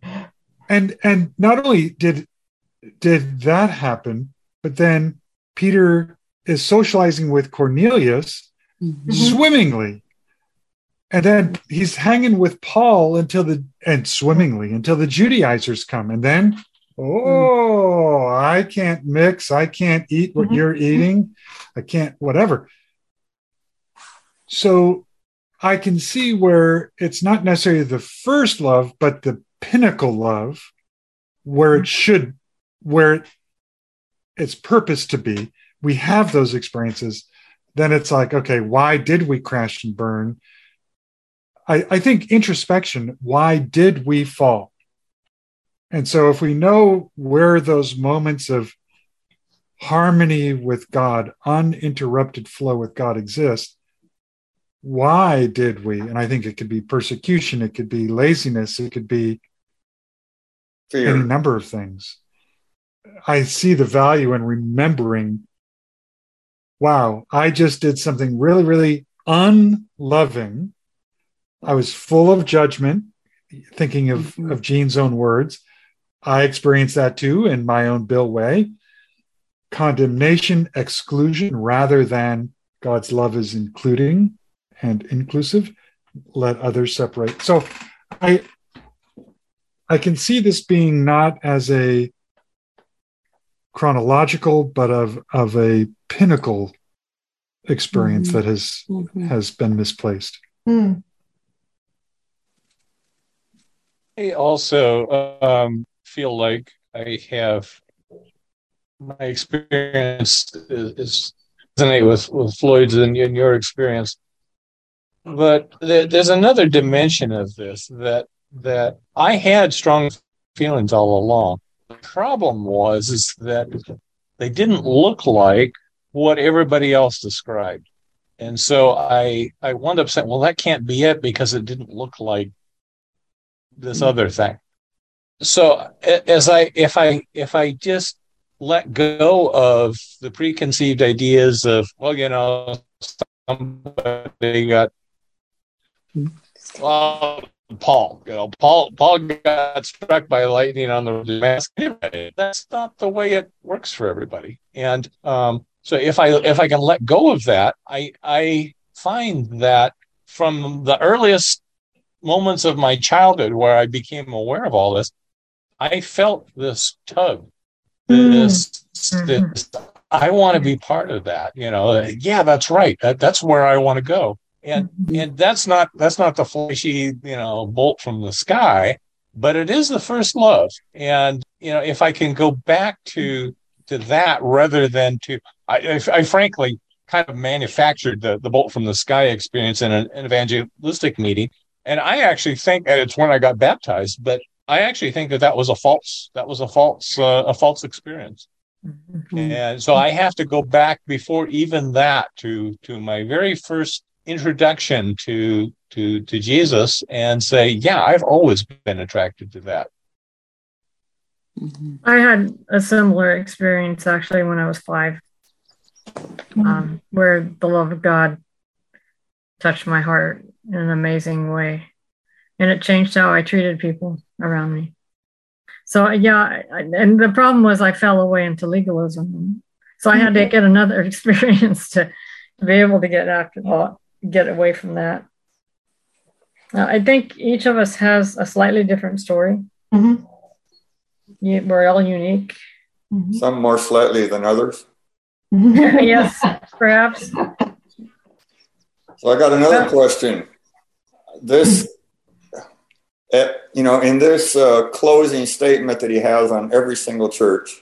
and not only did that happen, but then Peter is socializing with Cornelius swimmingly. And then he's hanging with Paul until the Judaizers come. And then, I can't mix. I can't eat what you're eating. I can't, whatever. So I can see where it's not necessarily the first love, but the pinnacle love, where it's purpose to be. We have those experiences. Then it's like, okay, why did we crash and burn? I think introspection, why did we fall? And so if we know where those moments of harmony with God, uninterrupted flow with God exist, why did we? And I think it could be persecution, it could be laziness, it could be fear. Any number of things. I see the value in remembering, wow, I just did something really, really unloving. I was full of judgment, thinking of Gene's own words. I experienced that too in my own Bill way. Condemnation, exclusion, rather than God's love is including and inclusive. Let others separate. So I can see this being not as a chronological, but of a pinnacle experience that has been misplaced. I also feel like I have my experience is resonate with Floyd's and your experience, but there's another dimension of this that I had strong feelings all along. The problem is that they didn't look like what everybody else described, and so I wound up saying, well, that can't be it because it didn't look like this other thing. So if I just let go of the preconceived ideas of, well, somebody got Paul. Paul got struck by lightning on the Damascus. That's not the way it works for everybody. And so if I can let go of that, I find that from the earliest moments of my childhood where I became aware of all this, I felt this tug, this I want to be part of that. Yeah, that's right. That's where I want to go. And that's not the flashy, bolt from the sky, but it is the first love. And if I can go back to that rather than to, I frankly kind of manufactured the bolt from the sky experience in an evangelistic meeting, and I actually think, and it's when I got baptized, but I actually think that was a false experience. And so I have to go back before even that to my very first introduction to Jesus and say, yeah, I've always been attracted to that. I had a similar experience actually when I was 5, where the love of God touched my heart in an amazing way, and it changed how I treated people around me. So and the problem was I fell away into legalism, so I had to get another experience to be able to get away from that. I think each of us has a slightly different story. We're all unique. Some more slightly than others. Yes, perhaps. So I got another question. This, in this closing statement that he has on every single church,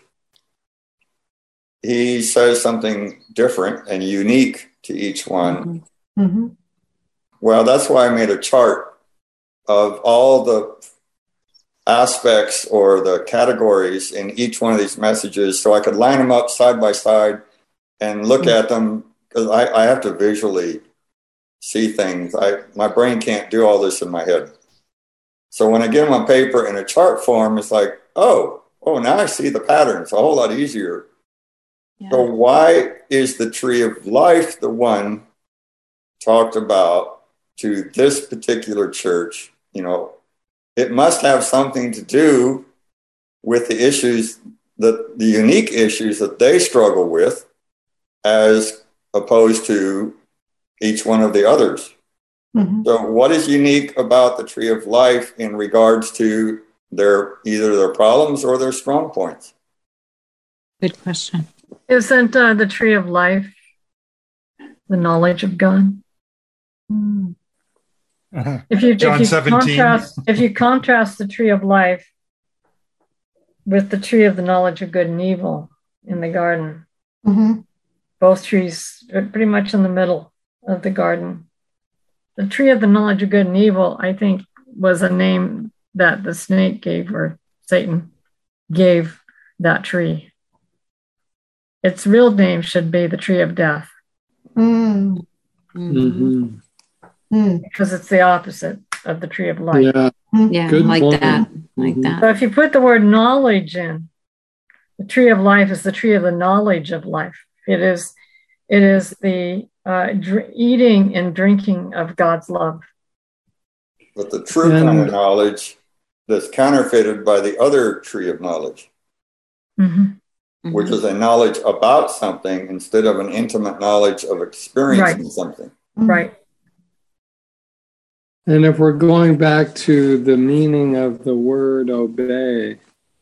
he says something different and unique to each one. Well, that's why I made a chart of all the aspects or the categories in each one of these messages so I could line them up side by side and look at them, because I have to visually see things. My brain can't do all this in my head. So when I get them on paper in a chart form, it's like, oh, now I see the patterns a whole lot easier. Yeah. So why is the tree of life the one talked about to this particular church? It must have something to do with the issues, the unique issues that they struggle with, as opposed to each one of the others. So what is unique about the tree of life in regards to either their problems or their strong points? Good question. Isn't the tree of life the knowledge of God? John 17. If you contrast the tree of life with the tree of the knowledge of good and evil in the garden, both trees are pretty much in the middle of the garden. The tree of the knowledge of good and evil, I think, was a name that the snake gave, or Satan gave that tree. Its real name should be the tree of death. Because it's the opposite of the tree of life. Yeah, good like point. That. Like that. So if you put the word knowledge in, the tree of life is the tree of the knowledge of life. It is the eating and drinking of God's love. But the true kind of knowledge that's counterfeited by the other tree of knowledge, which is a knowledge about something instead of an intimate knowledge of experiencing something. Right. And if we're going back to the meaning of the word obey,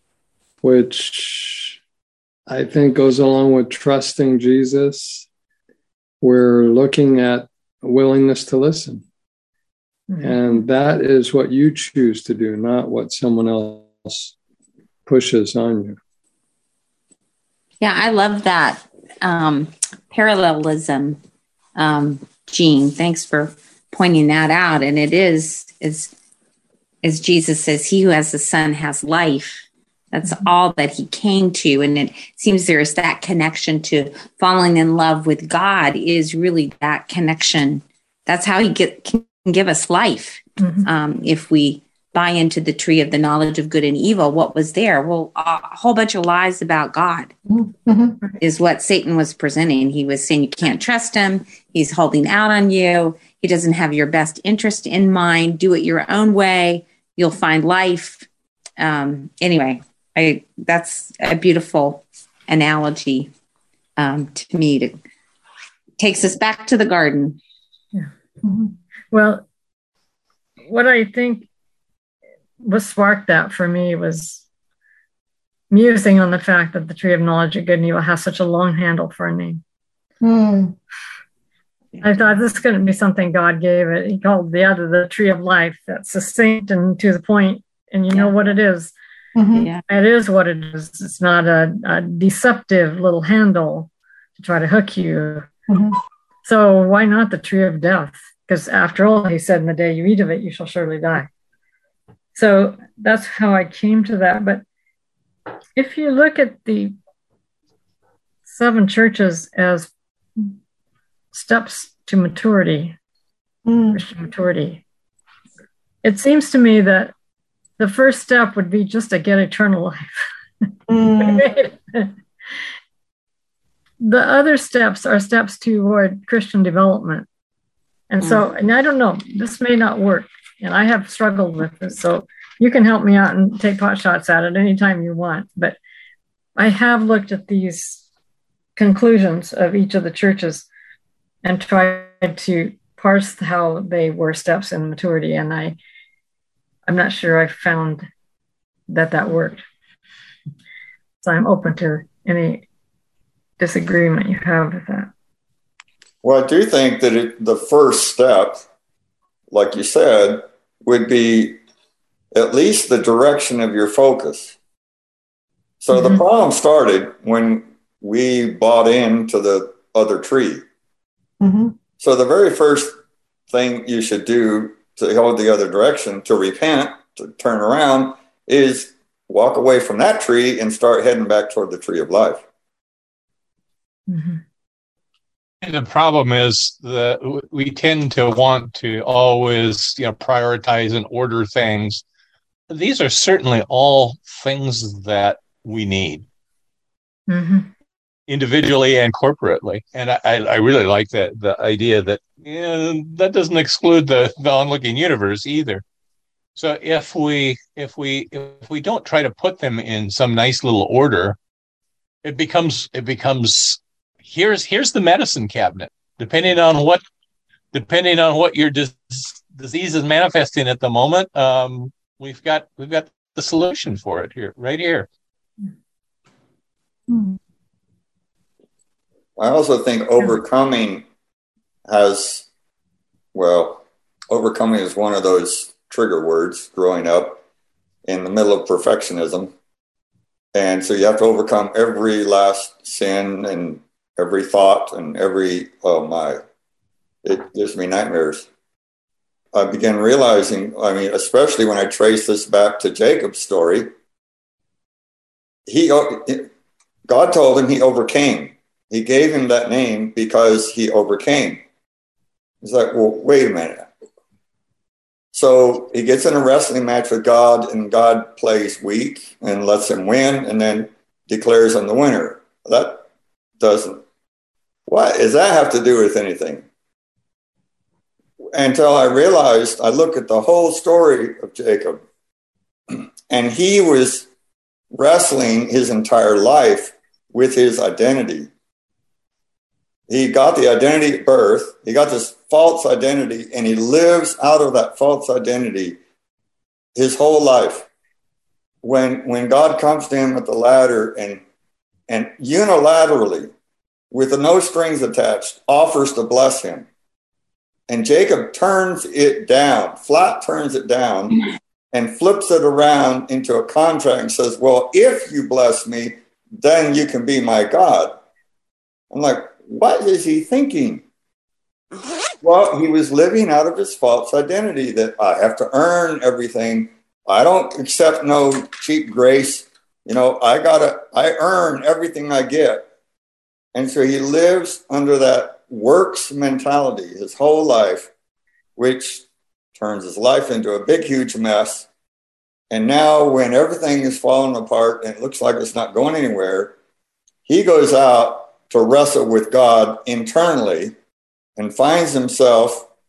which I think goes along with trusting Jesus, we're looking at a willingness to listen. And that is what you choose to do, not what someone else pushes on you. Yeah, I love that parallelism, Jean. Thanks for pointing that out. And it is, as Jesus says, he who has the Son has life. That's all that he came to. And it seems there's that connection to falling in love with God is really that connection. That's how he can give us life. If we buy into the tree of the knowledge of good and evil, what was there? Well, a whole bunch of lies about God is what Satan was presenting. He was saying you can't trust him. He's holding out on you. He doesn't have your best interest in mind. Do it your own way. You'll find life. Anyway, that's a beautiful analogy to me. It takes us back to the garden. Yeah. Mm-hmm. Well, what I think what sparked that for me was musing on the fact that the tree of knowledge of good and evil has such a long handle for a name. I thought this is going to be something God gave it. He called the other the tree of life. That's succinct and to the point, and you know what it is. Mm-hmm. Yeah. It is what it is. It's not a deceptive little handle to try to hook you. Mm-hmm. So why not the tree of death? Because after all, he said, in the day you eat of it, you shall surely die. So that's how I came to that. But if you look at the 7 churches as steps to maturity, Christian maturity, it seems to me that the first step would be just to get eternal life. The other steps are steps toward Christian development. And so, and I don't know, this may not work. And I have struggled with this. So you can help me out and take pot shots at it anytime you want. But I have looked at these conclusions of each of the churches and tried to parse how they were steps in maturity. And I'm not sure I found that worked. So I'm open to any disagreement you have with that. Well, I do think that the first step, like you said, would be at least the direction of your focus. So the problem started when we bought into the other tree. Mm-hmm. So the very first thing you should do to hold the other direction, to repent, to turn around, is walk away from that tree and start heading back toward the tree of life. Mm-hmm. And the problem is that we tend to want to always, prioritize and order things. These are certainly all things that we need, individually and corporately. And I really like the idea that that doesn't exclude the onlooking universe either. So if we don't try to put them in some nice little order, it becomes here's the medicine cabinet. Depending on what your disease is manifesting at the moment, we've got the solution for it right here. I also think overcoming is one of those trigger words growing up in the middle of perfectionism. And so you have to overcome every last sin and every thought and it gives me nightmares. I began realizing, especially when I trace this back to Jacob's story, God told him he overcame. He gave him that name because he overcame. He's like, well, wait a minute. So he gets in a wrestling match with God, and God plays weak and lets him win and then declares him the winner. What does that have to do with anything? Until I realized, I look at the whole story of Jacob, and he was wrestling his entire life with his identity. He got the identity at birth. He got this false identity, and he lives out of that false identity his whole life. When God comes to him at the ladder and unilaterally, with no strings attached, offers to bless him, and Jacob turns it down, and flips it around into a contract and says, well, if you bless me, then you can be my God. I'm like, what is he thinking? Well, he was living out of his false identity that I have to earn everything. I don't accept no cheap grace. I earn everything I get. And so he lives under that works mentality his whole life, which turns his life into a big, huge mess. And now when everything is falling apart and it looks like it's not going anywhere, he goes out to wrestle with God internally and finds himself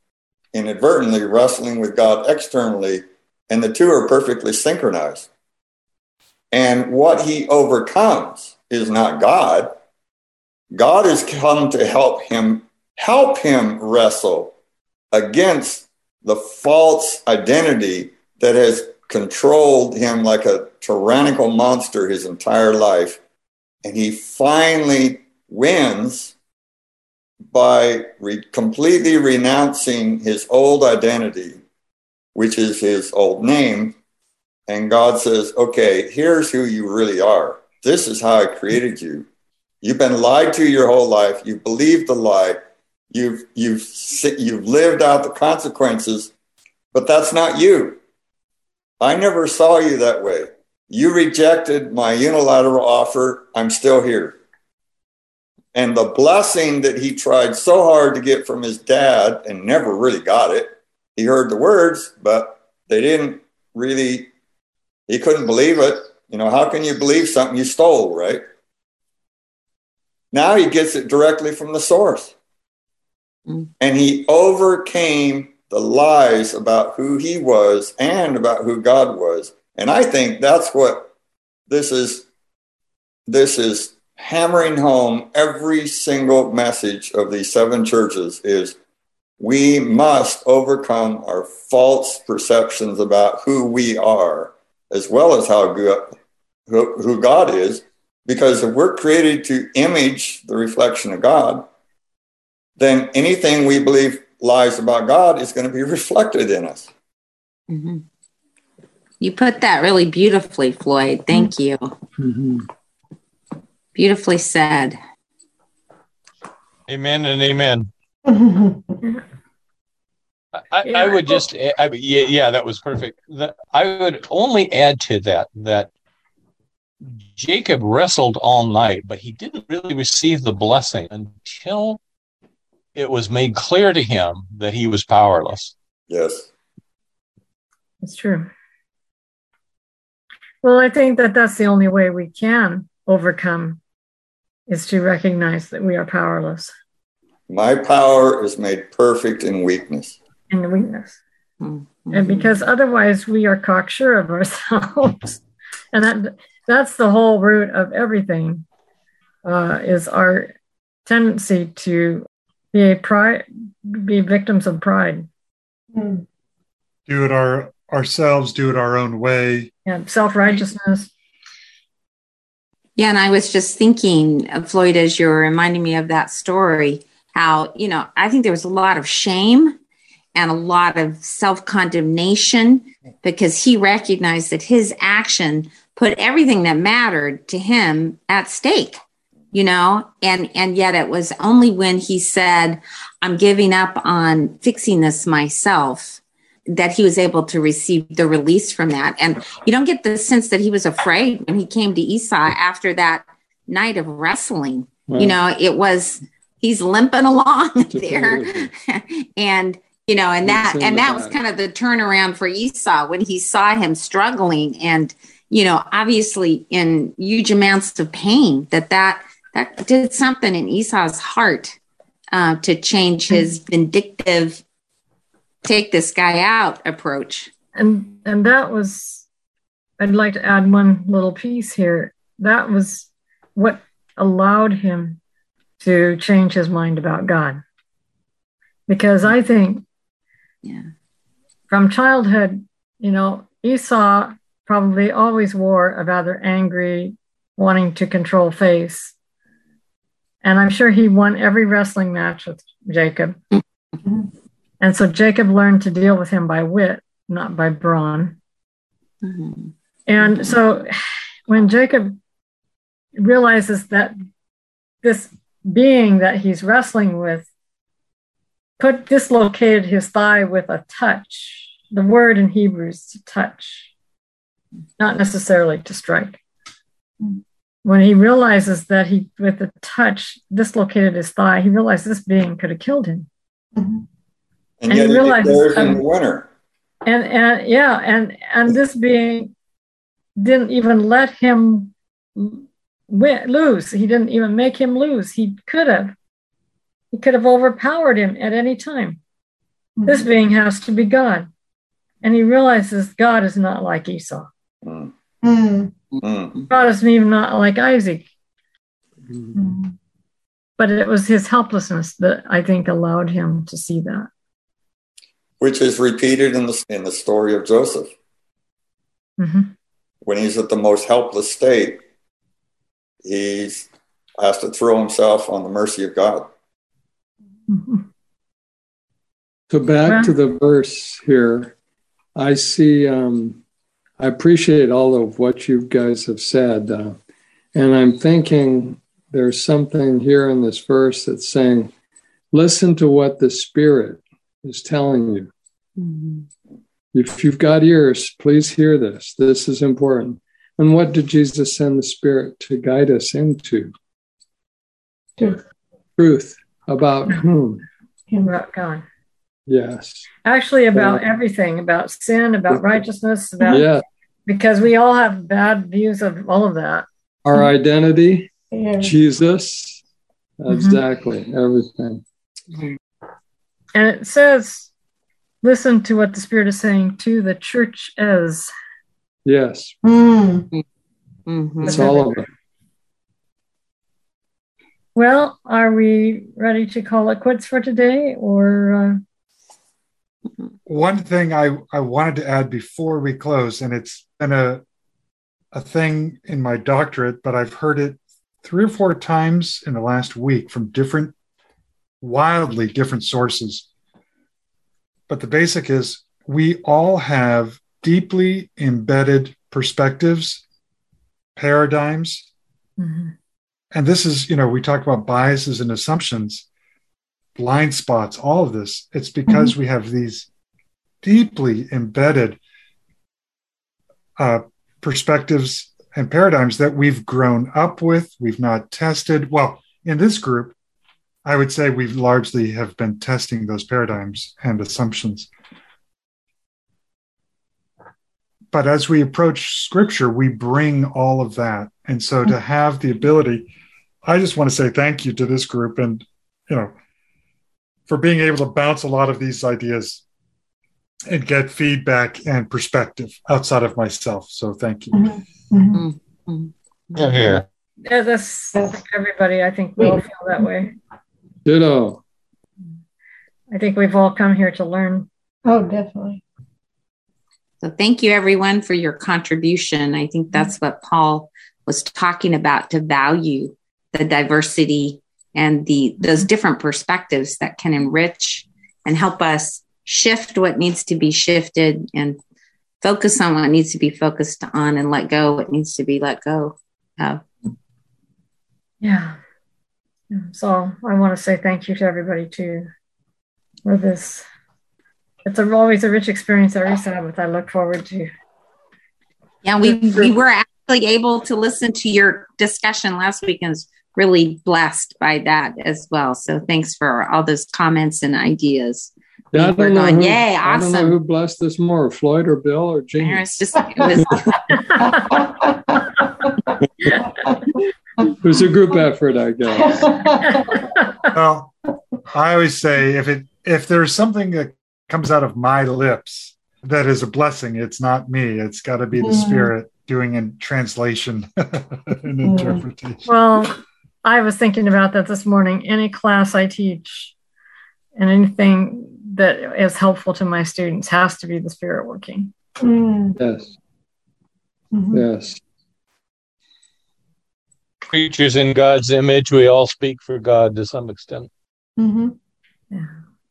inadvertently wrestling with God externally, and the two are perfectly synchronized. And what he overcomes is not God. God has come to help him wrestle against the false identity that has controlled him like a tyrannical monster his entire life. And he finally wins by completely renouncing his old identity, which is his old name. And God says, okay, here's who you really are. This is how I created you. You've been lied to your whole life. You've believed the lie. You've lived out the consequences, but that's not you. I never saw you that way. You rejected my unilateral offer. I'm still here. And the blessing that he tried so hard to get from his dad and never really got it. He heard the words, but they didn't really, he couldn't believe it. You know, how can you believe something you stole, right? Now he gets it directly from the source. And he overcame the lies about who he was and about who God was. And I think that's what this is hammering home every single message of these 7 churches is we must overcome our false perceptions about who we are, as well as who God is. Because if we're created to image the reflection of God, then anything we believe lies about God is going to be reflected in us. Mm-hmm. You put that really beautifully, Floyd. Thank you. Mm-hmm. Beautifully said. Amen and amen. I would just, that was perfect. I would only add to that Jacob wrestled all night, but he didn't really receive the blessing until it was made clear to him that he was powerless. Yes. It's true. Well, I think that's the only way we can overcome is to recognize that we are powerless. My power is made perfect in weakness. In weakness. Mm-hmm. And because otherwise we are cocksure of ourselves. And that's the whole root of everything, is our tendency to be victims of pride. Do it ourselves, do it our own way. Yeah, self-righteousness. Yeah, and I was just thinking, Floyd, as you were reminding me of that story, how, I think there was a lot of shame and a lot of self-condemnation because he recognized that his action put everything that mattered to him at stake, and yet it was only when he said, I'm giving up on fixing this myself, that he was able to receive the release from that. And you don't get the sense that he was afraid when he came to Esau after that night of wrestling. Wow. He's limping along there. And that was kind of the turnaround for Esau when he saw him struggling and, obviously in huge amounts of pain, that did something in Esau's heart to change his vindictive, take this guy out approach. And that was, I'd like to add one little piece here. That was what allowed him to change his mind about God. Because I think from childhood, Esau probably always wore a rather angry, wanting to control face. And I'm sure he won every wrestling match with Jacob. And so Jacob learned to deal with him by wit, not by brawn. Mm-hmm. And so when Jacob realizes that this being that he's wrestling with dislocated his thigh with a touch, the word in Hebrew is to touch, not necessarily to strike. When he realizes that he, with the touch, dislocated his thigh, he realized this being could have killed him. Mm-hmm. And yet he declares him the winner. And this being didn't even let him lose. He didn't even make him lose. He could have overpowered him at any time. This being has to be God. And he realizes God is not like Esau. Mm. Mm. Mm. God is even not like Isaac. Mm. But it was his helplessness that I think allowed him to see that. Which is repeated in the story of Joseph. Mm-hmm. When he's at the most helpless state, he has to throw himself on the mercy of God. Mm-hmm. So back to the verse here, I see, I appreciate all of what you guys have said. And I'm thinking there's something here in this verse that's saying, listen to what the Spirit is telling you. Mm-hmm. If you've got ears, please hear this. This is important. And what did Jesus send the Spirit to guide us into? Truth. About whom? About God. Yes. Actually, about everything, about sin, about righteousness, about because we all have bad views of all of that. Our identity, Yeah. Jesus, exactly, everything. And it says, listen to what the Spirit is saying to the church as. Yes. Mm. Mhm. It's all of it. Well, are we ready to call it quits for today? Or One thing I wanted to add before we close, and it's been a thing in my doctorate, but I've heard it 3 or 4 times in the last week from wildly different sources. But the basic is we all have deeply embedded perspectives, paradigms. Mhm. And this is, we talk about biases and assumptions, blind spots, all of this. It's because we have these deeply embedded perspectives and paradigms that we've grown up with, we've not tested. Well, in this group, I would say we largely have been testing those paradigms and assumptions. But as we approach Scripture, we bring all of that. And so to have the ability, I just want to say thank you to this group and, for being able to bounce a lot of these ideas and get feedback and perspective outside of myself. So thank you. Mm-hmm. Mm-hmm. Yeah. Yeah, that's everybody. I think we all feel that way. Ditto. I think we've all come here to learn. Oh, definitely. So thank you, everyone, for your contribution. I think that's what Paul was talking about, to value the diversity and those different perspectives that can enrich and help us shift what needs to be shifted and focus on what needs to be focused on and let go what needs to be let go of. Yeah. So I want to say thank you to everybody too for this. It's always a rich experience every Sabbath. I look forward to. Yeah, we were actually able to listen to your discussion last week and was really blessed by that as well. So thanks for all those comments and ideas. Yeah, We're going, yay, I don't know awesome. who blessed us more, Floyd or Bill or Gene. It was a group effort, I guess. Well, I always say if there's something that comes out of my lips that is a blessing, it's not me. It's got to be the Spirit doing a translation and interpretation. Well, I was thinking about that this morning. Any class I teach and anything that is helpful to my students has to be the Spirit working. Yes. Yes. Creatures in God's image, we all speak for God to some extent. Yeah.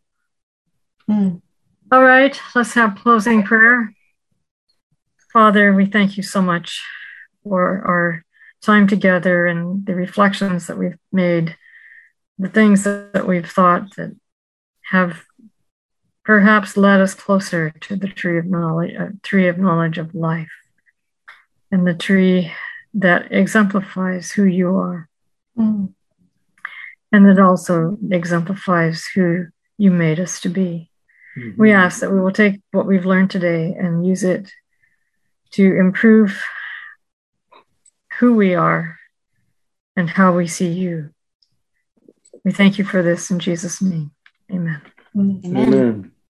All right, let's have closing prayer. Father, we thank you so much for our time together and the reflections that we've made, the things that we've thought that have perhaps led us closer to the tree of knowledge of life, and the tree that exemplifies who you are, and that also exemplifies who you made us to be. We ask that we will take what we've learned today and use it to improve who we are and how we see you. We thank you for this in Jesus' name. Amen. Amen.